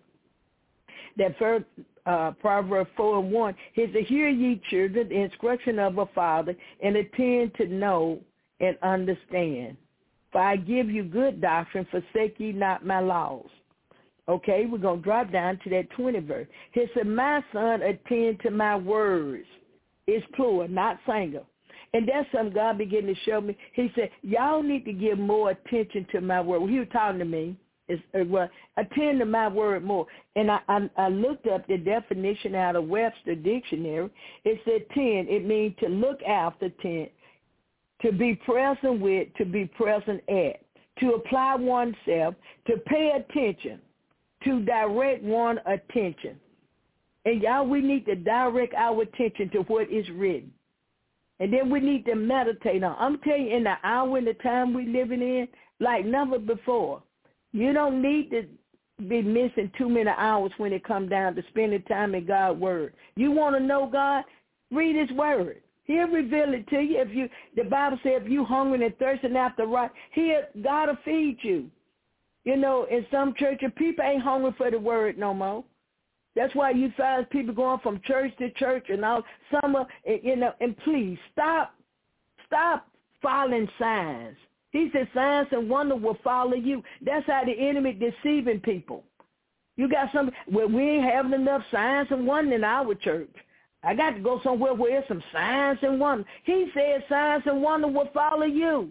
[SPEAKER 2] That first uh, Proverbs four and one, he said, hear ye children, the instruction of a father, and attend to know and understand. For I give you good doctrine, forsake ye not my laws. Okay, we're going to drop down to that twentieth verse. He said, my son, attend to my words. It's plural, not single. And that's something God began to show me. He said, y'all need to give more attention to my word. Well, he was talking to me. It's, uh, well, attend to my word more. And I, I, I looked up the definition out of Webster Dictionary. It said tend. It means to look after, tend, to be present with, to be present at, to apply oneself, to pay attention, to direct one's attention. And y'all, we need to direct our attention to what is written. And then we need to meditate on. I'm telling you, in the hour and the time we're living in, like never before, you don't need to be missing too many hours when it comes down to spending time in God's word. You want to know God? Read his word. He'll reveal it to you. If you, the Bible says, if you hungry and thirsting after right, he'll, God will feed you. You know, in some churches, people ain't hungry for the word no more. That's why you find people going from church to church and all. Some are, you know, and please stop, stop following signs. He said signs and wonder will follow you. That's how the enemy deceiving people. You got some, well, we ain't having enough signs and wonder in our church. I got to go somewhere where there's some signs and wonder. He said signs and wonder will follow you.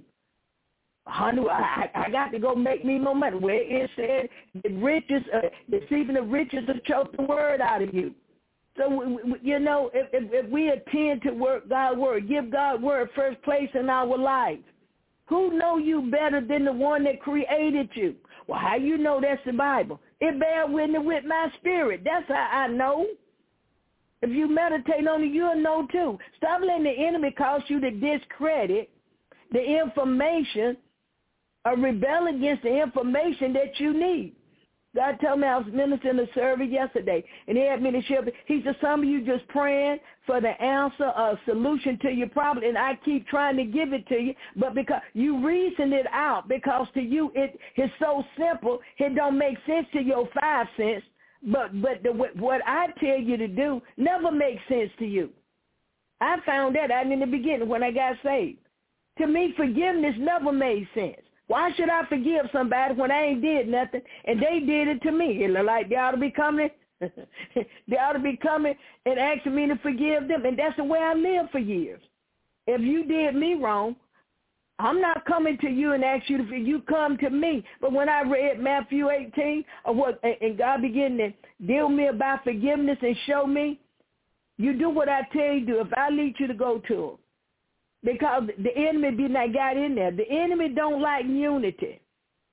[SPEAKER 2] Honey, I, I got to go make me more money. Where it said the riches, uh, deceiving the riches to choke the word out of you. So, we, we, you know, if, if, if we attend to work God's word, give God's word first place in our life. Who know you better than the one that created you? Well, how you know that's the Bible? It bear witness with my spirit. That's how I know. If you meditate on it, you'll know too. Stop letting the enemy cause you to discredit the information or rebel against the information that you need. God told me I was ministering a service yesterday, and he had me to share. He said, some of you just praying for the answer or solution to your problem, and I keep trying to give it to you, but because you reason it out, because to you it is so simple, it don't make sense to your five cents, but but the, what I tell you to do never makes sense to you. I found that out in the beginning when I got saved. To me, forgiveness never made sense. Why should I forgive somebody when I ain't did nothing and they did it to me? It look like they ought to be coming, they ought to be coming and asking me to forgive them, and that's the way I lived for years. If you did me wrong, I'm not coming to you and ask you to forgive. You come to me. But when I read Matthew eighteen, or what, and God began to deal with me about forgiveness and show me, you do what I tell you to do. If I lead you to go to him. Because the enemy be not got in there. The enemy don't like unity.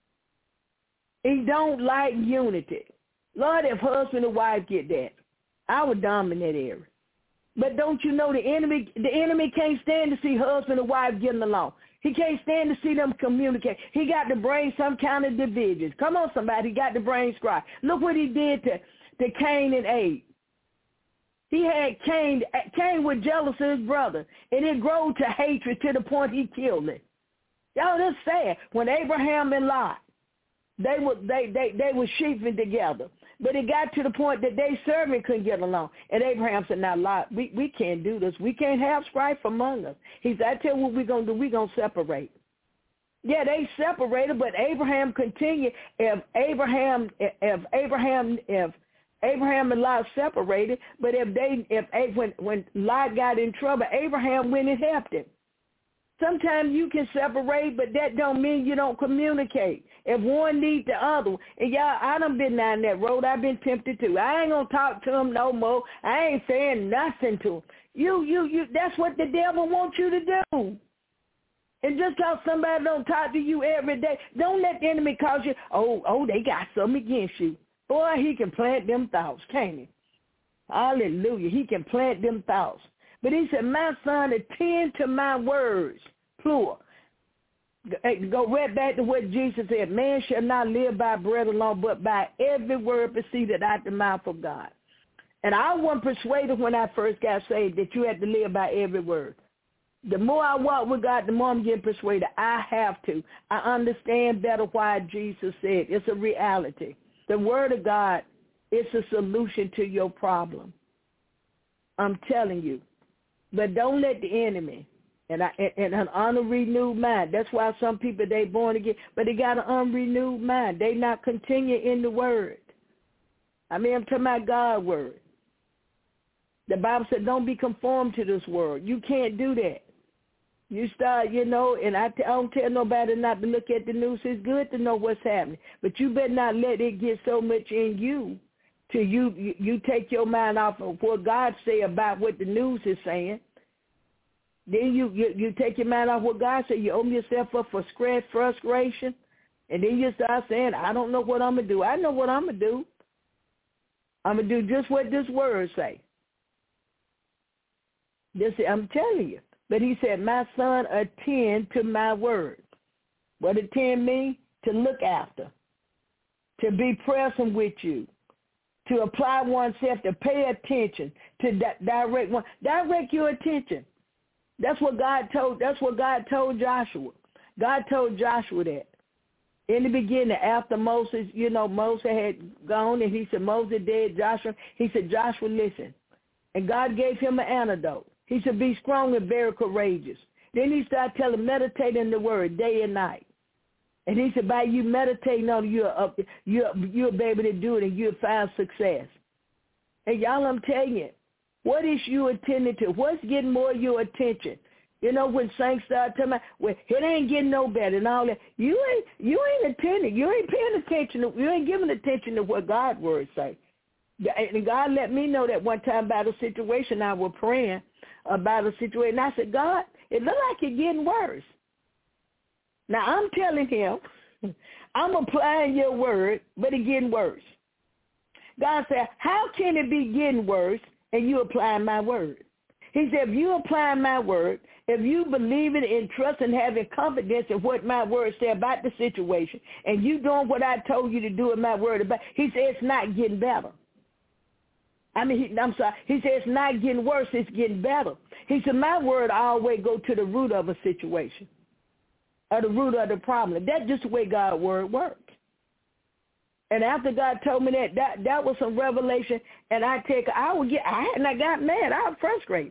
[SPEAKER 2] He don't like unity. Lord, if husband and wife get that, I would dominate area. But don't you know the enemy, the enemy can't stand to see husband and wife getting along. He can't stand to see them communicate. He got to bring some kind of divisions. Come on, somebody. He got to bring strife. Look what he did to, to Cain and Abel. He had Cain, Cain was jealous of his brother, and it grew to hatred to the point he killed him. Y'all, that's sad. When Abraham and Lot, they were they, they, they were sheeping together, but it got to the point that they servant couldn't get along. And Abraham said, now, Lot, we, we can't do this. We can't have strife among us. He said, I tell you what we're going to do. We're going to separate. Yeah, they separated, but Abraham continued. If Abraham, if Abraham, if Abraham and Lot separated, but if they, if when when Lot got in trouble, Abraham went and helped him. Sometimes you can separate, but that don't mean you don't communicate. If one needs the other, and y'all, I done been down that road. I've been tempted too. I ain't gonna talk to him no more. I ain't saying nothing to him. You, you, you. That's what the devil wants you to do. And just because somebody don't talk to you every day, don't let the enemy cause you. Oh, oh, they got something against you. Boy, he can plant them thoughts, can't he? Hallelujah. He can plant them thoughts. But he said, my son, attend to my words, plural. Go right back to what Jesus said. Man shall not live by bread alone, but by every word proceeded out the mouth of God. And I wasn't persuaded when I first got saved that you had to live by every word. The more I walk with God, the more I'm getting persuaded. I have to. I understand better why Jesus said it's a reality. The word of God is a solution to your problem. I'm telling you. But don't let the enemy, and, I, and an unrenewed mind, that's why some people, they born again, but they got an unrenewed mind. They not continue in the word. I mean, I'm talking about God's word. The Bible said don't be conformed to this world. You can't do that. You start, you know, and I, t- I don't tell nobody not to look at the news. It's good to know what's happening, but you better not let it get so much in you till you, you, you take your mind off of what God say about what the news is saying. Then you, you, you take your mind off what God say. You open yourself up for stress, frustration, and then you start saying, I don't know what I'm going to do. I know what I'm going to do. I'm going to do just what this word say. This, I'm telling you. But he said, my son, attend to my word. What attend means? To look after, to be present with you, to apply oneself, to pay attention, to di- direct one, direct your attention. That's what God told. That's what God told Joshua. God told Joshua that in the beginning, after Moses, you know, Moses had gone, and he said, Moses dead, Joshua. He said, Joshua, listen, and God gave him an antidote. He said, be strong and very courageous. Then he started telling, meditate in the word day and night. And he said, by you meditating on it, you'll, uh, you'll, you'll be able to do it and you'll find success. And y'all, I'm telling you, what is you attending to? What's getting more of your attention? You know, when saints start telling me, well, it ain't getting no better and all that, you ain't you ain't attending. You ain't paying attention. To, you ain't giving attention to what God's word say. And God let me know that one time about a situation I was praying about a situation. And I said, God, it looked like it's getting worse. Now, I'm telling him, I'm applying your word, but it's getting worse. God said, how can it be getting worse and you applying my word? He said, if you apply my word, if you believe it and trust and having confidence in what my word said about the situation, and you doing what I told you to do in my word about, he said it's not getting better. I mean, he, I'm sorry. He said it's not getting worse, it's getting better. He said, my word always go to the root of a situation, or the root of the problem. That's just the way God's word works. And after God told me that, that that was some revelation, and I take, I would get, I hadn't I got mad, I was frustrated.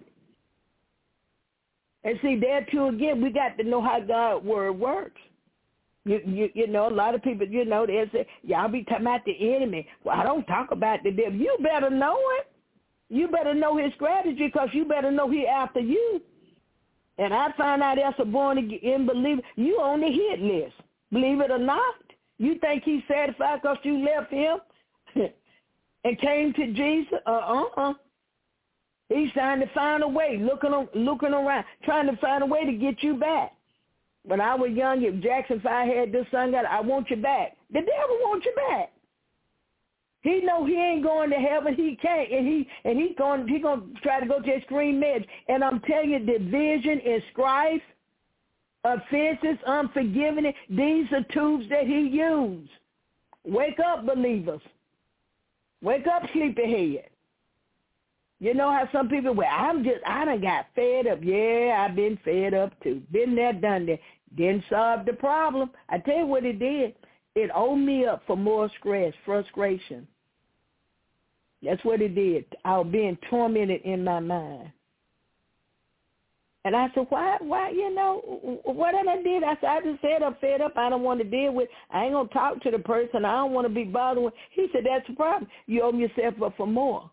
[SPEAKER 2] And see, there too again, we got to know how God's word works. You, you you know, a lot of people, you know, they say, y'all be talking about the enemy. Well, I don't talk about the devil. You better know it. You better know his strategy, because you better know he after you. And I find out as a born-again believer, you on the hit list. Believe it or not. You think he's satisfied because you left him and came to Jesus? Uh-uh. He's trying to find a way, looking on, looking around, trying to find a way to get you back. When I was young, if Jackson Five had this song, I want you back. The devil wants you back. He know he ain't going to heaven. He can't, and he and he's going. He going to try to go to extreme edge. And I'm telling you, division and strife, offenses, unforgiveness, these are tubes that he used. Wake up, believers. Wake up, sleepyhead. You know how some people, well, I'm just, I done got fed up. Yeah, I've been fed up too. Been there, done that. Didn't solve the problem. I tell you what it did. It opened me up for more stress, frustration. That's what it did. I was being tormented in my mind. And I said, why, why, you know, what did I did? I said, I just said I'm fed up. I don't want to deal with, I ain't going to talk to the person. I don't want to be bothered with. He said, that's the problem. You open yourself up for more.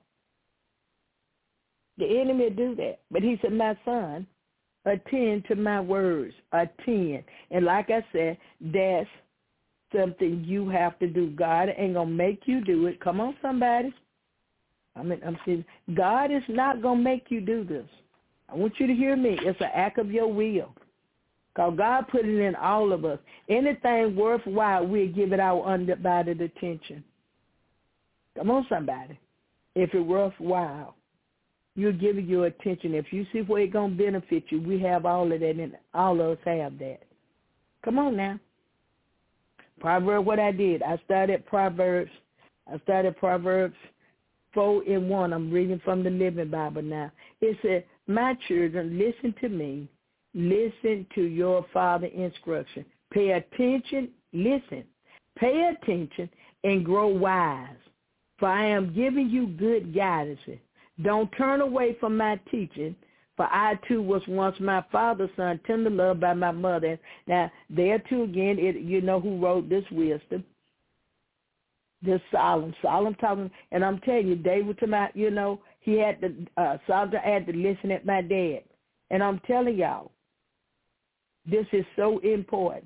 [SPEAKER 2] The enemy will do that. But he said, my son, attend to my words. Attend. And like I said, that's something you have to do. God ain't going to make you do it. Come on, somebody. I mean, I'm saying, God is not going to make you do this. I want you to hear me. It's an act of your will. Because God put it in all of us. Anything worthwhile, we'll give it our undivided attention. Come on, somebody. If it's worthwhile, you'll give it your attention. If you see where it's going to benefit you, we have all of that, and all of us have that. Come on now. Proverbs, what I did, I started Proverbs. I started Proverbs four and one. I'm reading from the Living Bible now. It said, my children, listen to me. Listen to your father's instruction. Pay attention. Listen. Pay attention and grow wise. For I am giving you good guidance. Don't turn away from my teaching, for I too was once my father's son, tender loved by my mother. Now, there too again, it, you know who wrote this wisdom. This Solomon. Solomon talking, and I'm telling you, David to my, you know, he had to, uh, Solomon had to listen at my dad. And I'm telling y'all, this is so important.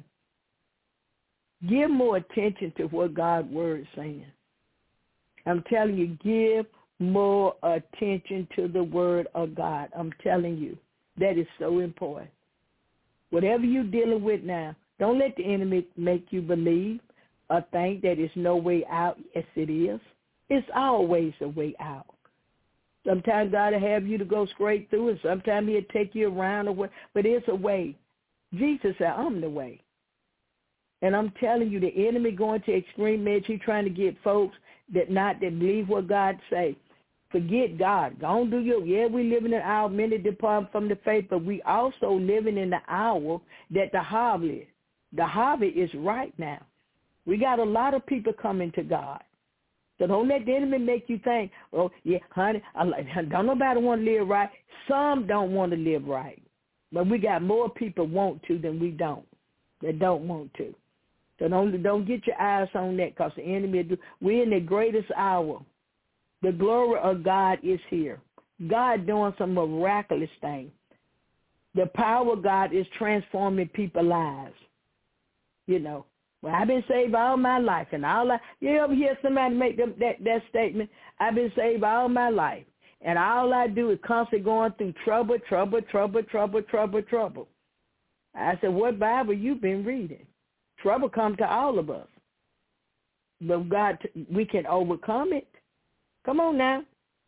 [SPEAKER 2] Give more attention to what God's word is saying. I'm telling you, give more attention to the word of God. I'm telling you, that is so important. Whatever you're dealing with now, don't let the enemy make you believe or think that it's no way out. Yes, it is. It's always a way out. Sometimes God will have you to go straight through it. Sometimes he'll take you around, or what, but it's a way. Jesus said, I'm the way. And I'm telling you, the enemy going to extreme edge. He's trying to get folks that not that believe what God say. Forget God. Don't do your, yeah, we live in an hour, many depart from the faith, but we also living in the hour that the harvest, the harvest is right now. We got a lot of people coming to God. So don't let the enemy make you think, oh, yeah, honey, I like, don't nobody want to live right. Some don't want to live right. But we got more people want to than we don't, that don't want to. So don't, don't get your eyes on that, because the enemy, do, we're in the greatest hour. The glory of God is here. God doing some miraculous thing. The power of God is transforming people's lives. You know, well, I've been saved all my life, and all I, you ever hear somebody make them, that, that statement? I've been saved all my life, and all I do is constantly going through trouble, trouble, trouble, trouble, trouble, trouble. I said, what Bible you been reading? Trouble comes to all of us. But God, we can overcome it. Come on now.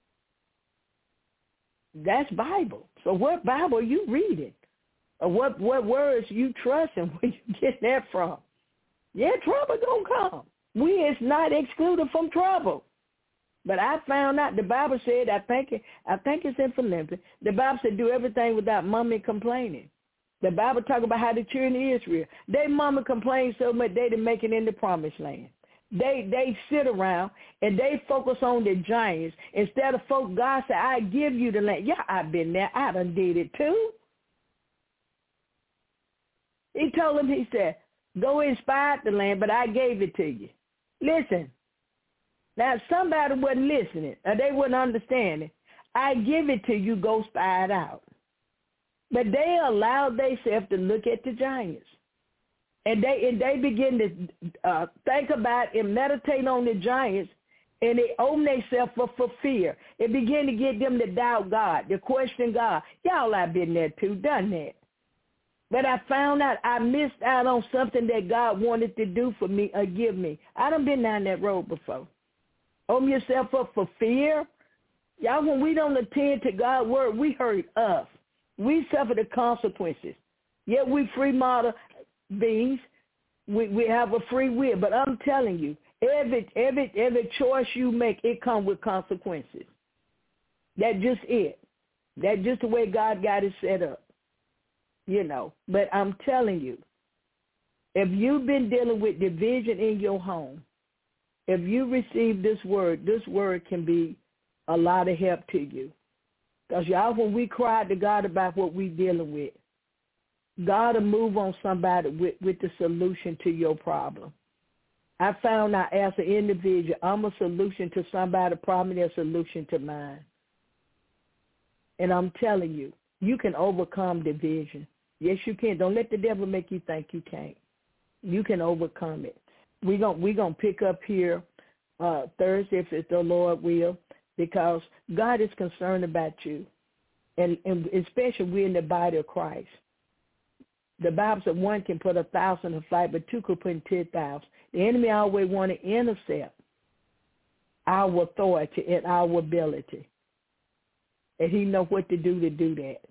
[SPEAKER 2] That's Bible. So what Bible are you reading? Or what, what words you trusting? Where you get that from? Yeah, trouble gonna come. We is not excluded from trouble. But I found out the Bible said, I think it, I think it's in Philippians, the Bible said do everything without mumbling complaining. The Bible talk about how the children of Israel, they mumble complain so much they didn't make it in the promised land. They they sit around and they focus on the giants instead of folk. God said, I give you the land. Yeah, I've been there. I done did it too. He told them, he said, go inspire the land, but I gave it to you. Listen. Now, if somebody wasn't listening or they wasn't understanding, I give it to you, go spy it out. But they allowed themselves to look at the giants. And they and they begin to uh, think about and meditate on the giants, and they open themselves for, for fear. It began to get them to doubt God, to question God. Y'all, I've been there too, done that. But I found out I missed out on something that God wanted to do for me or give me. I done been down that road before. Open yourself up for fear. Y'all, when we don't attend to God's word, we hurt us. We suffer the consequences. Yet we free model beings. We we have a free will. But I'm telling you, every every every choice you make, it comes with consequences. That's just it. That's just the way God got it set up. You know. But I'm telling you, if you've been dealing with division in your home, if you receive this word, this word can be a lot of help to you. Because y'all, when we cry to God about what we're dealing with, God will move on somebody with, with the solution to your problem. I found out as an individual, I'm a solution to somebody's problem, they're a solution to mine. And I'm telling you, you can overcome division. Yes, you can. Don't let the devil make you think you can't. You can overcome it. We're going we gonna pick up here uh, Thursday, if it's the Lord will, because God is concerned about you, and, and especially we're in the body of Christ. The Bible said one can put a thousand to flight, but two could put in ten thousand. The enemy always want to intercept our authority and our ability, and he knows what to do to do that.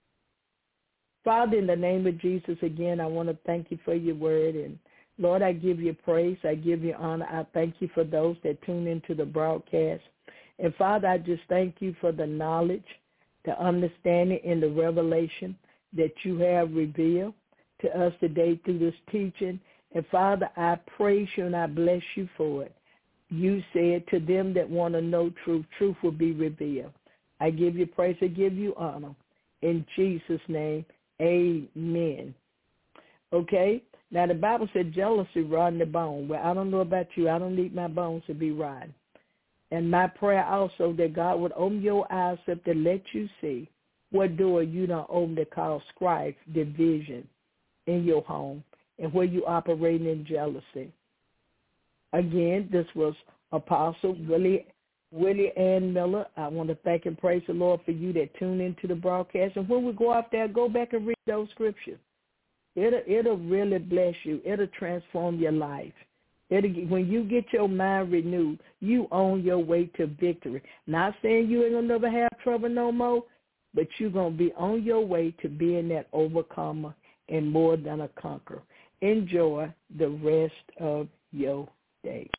[SPEAKER 2] Father, in the name of Jesus, again, I want to thank you for your word, and Lord, I give you praise. I give you honor. I thank you for those that tune into the broadcast. And, Father, I just thank you for the knowledge, the understanding, and the revelation that you have revealed to us today through this teaching. And, Father, I praise you and I bless you for it. You said to them that want to know truth, truth will be revealed. I give you praise. I give you honor. In Jesus' name, amen. Okay? Now, the Bible said jealousy rotten the bone. Well, I don't know about you. I don't need my bones to be rotten. And my prayer also that God would open your eyes up to let you see what door you don't open to cause strife, division in your home, and where you operating in jealousy. Again, this was Apostle Willie, Willie Ann Miller. I want to thank and praise the Lord for you that tune into the broadcast. And when we go out there, go back and read those scriptures. It'll, it'll really bless you. It'll transform your life. It'll, when you get your mind renewed, you on your way to victory. Not saying you ain't going to never have trouble no more, but you're going to be on your way to being that overcomer and more than a conqueror. Enjoy the rest of your day.